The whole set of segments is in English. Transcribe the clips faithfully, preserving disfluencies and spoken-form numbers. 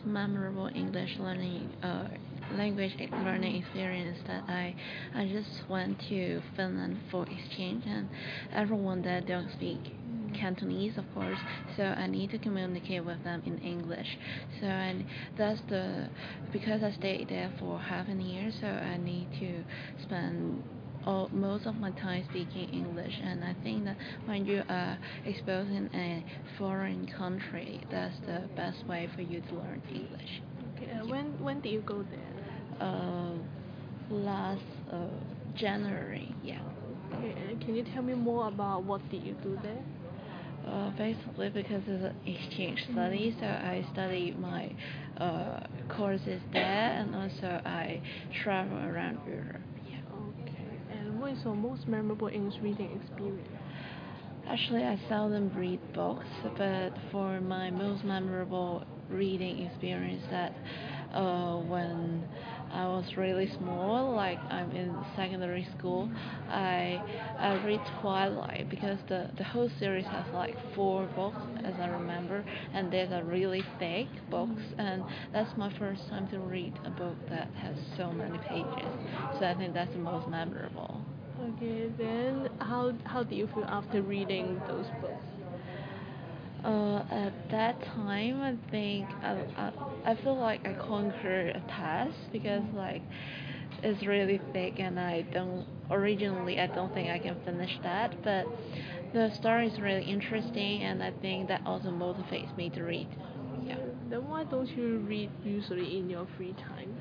memorable English learning uh, language learning experience that I I just went to Finland for exchange, and everyone there don't speak Cantonese, of course, so I need to communicate with them in English. So and that's the because I stayed there for half a year, so I need to spend all, most of my time speaking English. And I think that when you are exposed in a foreign country, that's the best way for you to learn English. Okay, uh, when when did you go there? Uh, last uh, January, yeah. Okay, uh, can you tell me more about what did you do there? Uh, basically, because it's an exchange study, so I study my uh, courses there, and also I travel around Europe. Yeah. Okay, and what is your most memorable English reading experience? Actually, I seldom read books, but for my most memorable reading experience, that uh, when I was really small, like I'm in secondary school, I I read Twilight because the the whole series has like four books, as I remember, and they're the really thick books, and that's my first time to read a book that has so many pages. So I think that's the most memorable. Okay, then how how do you feel after reading those books? Uh, at that time, I think I, I, I feel like I conquered a task because like it's really thick and I don't originally I don't think I can finish that, but the story is really interesting and I think that also motivates me to read. Yeah. Then why don't you read usually in your free time?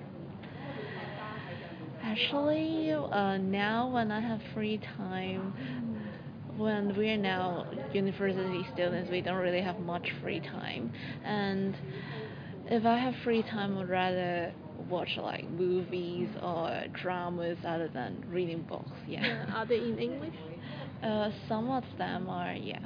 Actually, uh, now when I have free time, when we're now university students, we don't really have much free time. And if I have free time, I'd rather watch like movies or dramas other than reading books. Yeah. Yeah, are they in English? Uh, some of them are, yeah.